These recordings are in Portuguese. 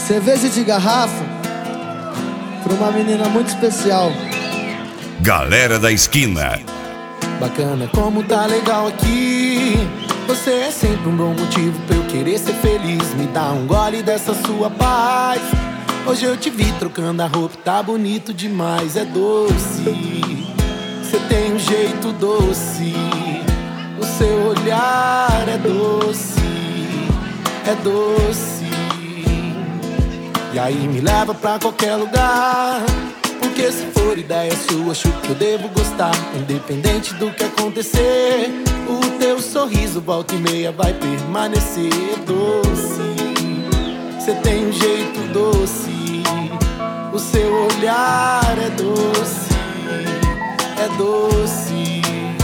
Cerveja de garrafa pra uma menina muito especial. Galera da esquina. Bacana como tá legal aqui. Você é sempre um bom motivo pra eu querer ser feliz. Me dá um gole dessa sua paz. Hoje eu te vi trocando a roupa, tá bonito demais. É doce, você tem um jeito doce. O seu olhar é doce, é doce. E aí me leva pra qualquer lugar, porque se for ideia sua, acho que eu devo gostar. Independente do que acontecer, o teu sorriso volta e meia vai permanecer doce. Você tem um jeito doce, o seu olhar é doce, é doce.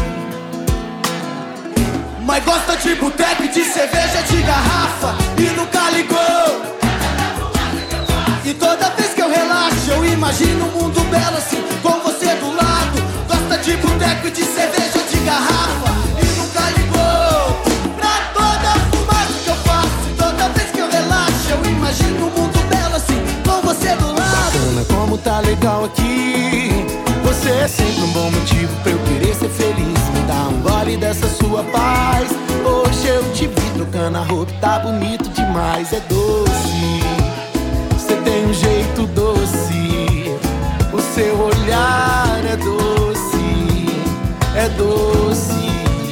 Mas gosta de boteco e de cerveja de garrafa e nunca ligou. E toda vez que eu relaxo, eu imagino um mundo belo assim, com você do lado. Gosta de boteco e de cerveja de garrafa e nunca ligou pra toda a fumaça que eu faço. E toda vez que eu relaxo, eu imagino um mundo belo assim, com você do lado. Bacana como tá legal aqui. Você é sempre um bom motivo pra eu querer ser feliz. Me dá um gole dessa sua paz. Hoje eu te vi trocando a roupa, tá bonito demais. É doce, você tem um jeito doce. O seu olhar é doce, é doce.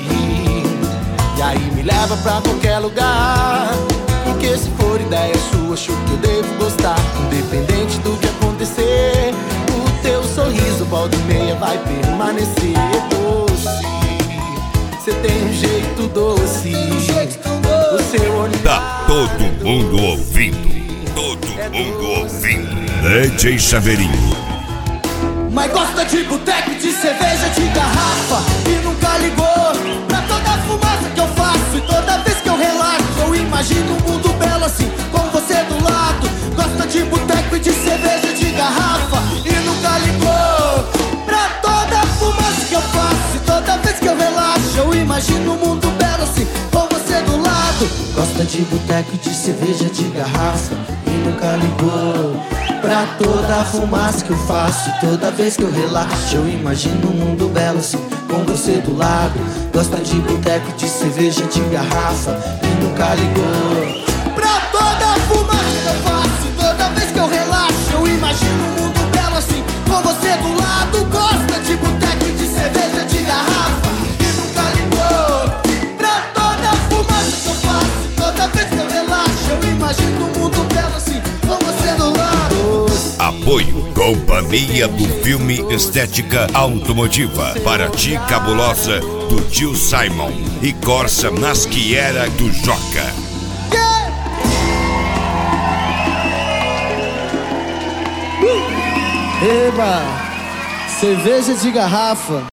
E aí me leva pra qualquer lugar, porque se for ideia sua, acho que eu devo gostar. Independente do que acontecer, o teu sorriso volta e meia vai permanecer doce. Você tem um jeito doce, o seu olhar. Tá todo mundo ouvindo. Todo mundo ouvindo. DJ Chaveirinho. Mas gosta de boteco e de cerveja de garrafa e nunca ligou pra toda a fumaça que eu faço. E toda vez que eu relaxo, eu imagino um mundo belo assim, com você do lado. Gosta de boteco e de cerveja de garrafa e nunca ligou pra toda a fumaça que eu faço. E toda vez que eu relaxo, eu imagino um mundo belo assim, com você do lado. Gosta de boteco e de cerveja de garrafa e nunca ligou pra toda a fumaça que eu faço. E toda vez que eu relaxo, eu imagino um mundo belo assim, com você do lado. Gosta de boteco e de cerveja de garrafa e nunca ligou pra toda a fumaça que eu faço. E toda vez que eu relaxo, eu imagino um mundo belo assim, com você do lado. Gosta de boteco e de cerveja de garrafa e nunca ligou pra toda a fumaça que eu faço. E toda vez que eu relaxo, eu imagino um mundo belo assim, com você do lado. Apoio Companhia do Filme Estética Automotiva. Paraty Cabulosa do Tio Simon e Corsa Nasquiera do Joca. Eba! Cerveja de garrafa.